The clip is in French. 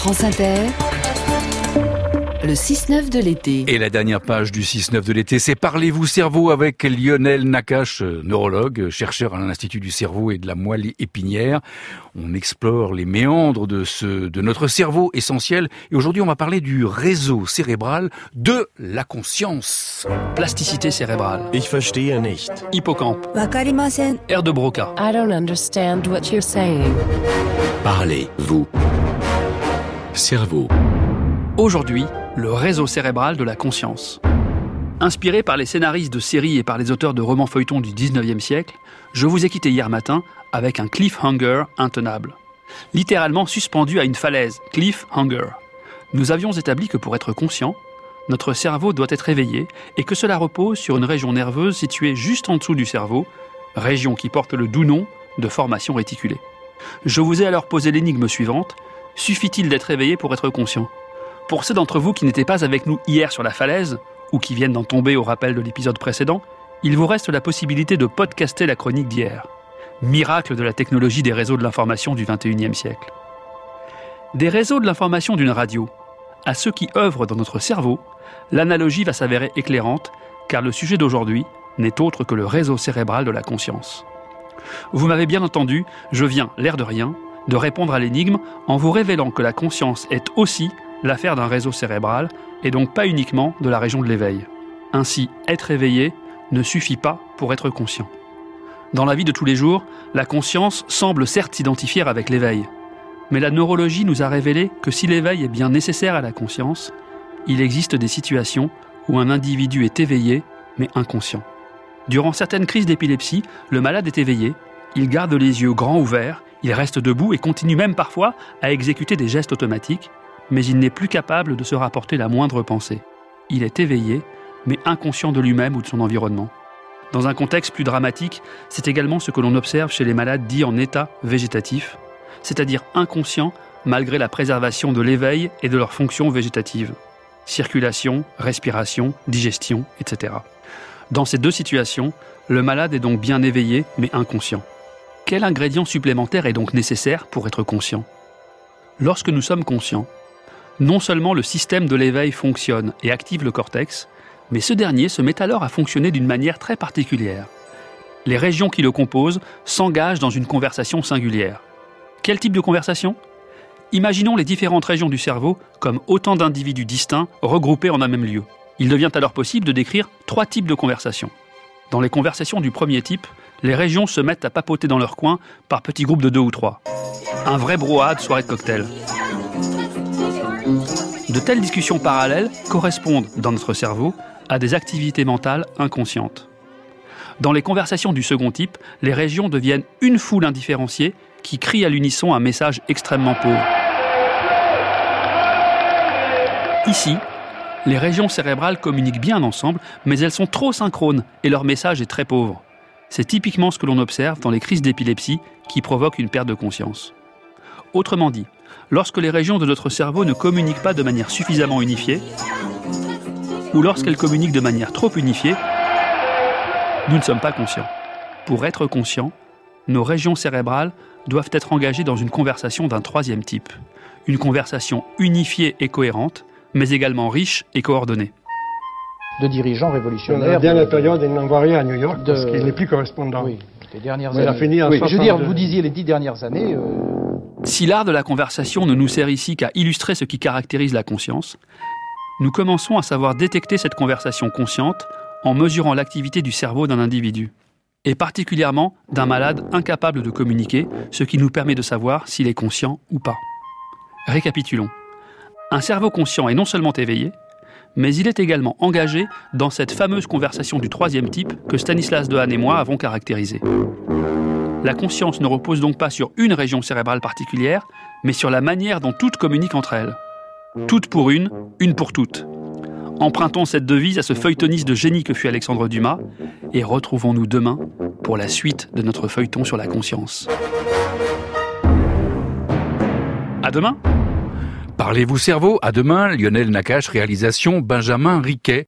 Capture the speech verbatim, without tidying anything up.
France Inter, le six neuf de l'été. Et la dernière page du six neuf de l'été, c'est Parlez-vous cerveau avec Lionel Nakache, neurologue, chercheur à l'Institut du cerveau et de la moelle épinière. On explore les méandres de ce, de notre cerveau essentiel. Et aujourd'hui, on va parler du réseau cérébral de la conscience. Plasticité cérébrale. Ich verstehe nicht. Hippocampe. Wakarimasen. Aire de Broca. I don't understand what you're saying. Parlez-vous cerveau. Aujourd'hui, le réseau cérébral de la conscience. Inspiré par les scénaristes de séries et par les auteurs de romans feuilletons du dix-neuvième siècle, je vous ai quitté hier matin avec un cliffhanger intenable. Littéralement suspendu à une falaise, cliffhanger. Nous avions établi que pour être conscient, notre cerveau doit être éveillé et que cela repose sur une région nerveuse située juste en dessous du cerveau, région qui porte le doux nom de formation réticulée. Je vous ai alors posé l'énigme suivante: suffit-il d'être éveillé pour être conscient ? Pour ceux d'entre vous qui n'étaient pas avec nous hier sur la falaise, ou qui viennent d'en tomber au rappel de l'épisode précédent, il vous reste la possibilité de podcaster la chronique d'hier. Miracle de la technologie des réseaux de l'information du vingt et unième siècle. Des réseaux de l'information d'une radio à ceux qui œuvrent dans notre cerveau, l'analogie va s'avérer éclairante, car le sujet d'aujourd'hui n'est autre que le réseau cérébral de la conscience. Vous m'avez bien entendu, je viens, l'air de rien, de répondre à l'énigme en vous révélant que la conscience est aussi l'affaire d'un réseau cérébral et donc pas uniquement de la région de l'éveil. Ainsi, être éveillé ne suffit pas pour être conscient. Dans la vie de tous les jours, la conscience semble certes s'identifier avec l'éveil. Mais la neurologie nous a révélé que si l'éveil est bien nécessaire à la conscience, il existe des situations où un individu est éveillé mais inconscient. Durant certaines crises d'épilepsie, le malade est éveillé, il garde les yeux grands ouverts, il reste debout et continue même parfois à exécuter des gestes automatiques, mais il n'est plus capable de se rapporter la moindre pensée. Il est éveillé, mais inconscient de lui-même ou de son environnement. Dans un contexte plus dramatique, c'est également ce que l'on observe chez les malades dits en état végétatif, c'est-à-dire inconscients malgré la préservation de l'éveil et de leurs fonctions végétatives. Circulation, respiration, digestion, et cetera. Dans ces deux situations, le malade est donc bien éveillé, mais inconscient. Quel ingrédient supplémentaire est donc nécessaire pour être conscient ? Lorsque nous sommes conscients, non seulement le système de l'éveil fonctionne et active le cortex, mais ce dernier se met alors à fonctionner d'une manière très particulière. Les régions qui le composent s'engagent dans une conversation singulière. Quel type de conversation ? Imaginons les différentes régions du cerveau comme autant d'individus distincts regroupés en un même lieu. Il devient alors possible de décrire trois types de conversations. Dans les conversations du premier type, les régions se mettent à papoter dans leur coin par petits groupes de deux ou trois. Un vrai brouhaha de soirée de cocktail. De telles discussions parallèles correspondent, dans notre cerveau, à des activités mentales inconscientes. Dans les conversations du second type, les régions deviennent une foule indifférenciée qui crie à l'unisson un message extrêmement pauvre. Ici, les régions cérébrales communiquent bien ensemble, mais elles sont trop synchrones et leur message est très pauvre. C'est typiquement ce que l'on observe dans les crises d'épilepsie qui provoquent une perte de conscience. Autrement dit, lorsque les régions de notre cerveau ne communiquent pas de manière suffisamment unifiée, ou lorsqu'elles communiquent de manière trop unifiée, nous ne sommes pas conscients. Pour être conscients, nos régions cérébrales doivent être engagées dans une conversation d'un troisième type. Une conversation unifiée et cohérente, mais également riche et coordonnée. De dirigeants révolutionnaires. La dernière période, il n'en voit rien à New York, de... parce qu'il n'est plus correspondant. Oui, les dernières Mais années. il a fini en oui, je veux dire, soixante-deux. vous disiez les dix dernières années... Euh... Si l'art de la conversation ne nous sert ici qu'à illustrer ce qui caractérise la conscience, nous commençons à savoir détecter cette conversation consciente en mesurant l'activité du cerveau d'un individu, et particulièrement d'un malade incapable de communiquer, ce qui nous permet de savoir s'il est conscient ou pas. Récapitulons. Un cerveau conscient est non seulement éveillé, mais il est également engagé dans cette fameuse conversation du troisième type que Stanislas Dehaene et moi avons caractérisée. La conscience ne repose donc pas sur une région cérébrale particulière, mais sur la manière dont toutes communiquent entre elles. Toutes pour une, une pour toutes. Empruntons cette devise à ce feuilletoniste de génie que fut Alexandre Dumas, et retrouvons-nous demain pour la suite de notre feuilleton sur la conscience. À demain ! Parlez-vous cerveau, à demain, Lionel Nakache, réalisation Benjamin Riquet.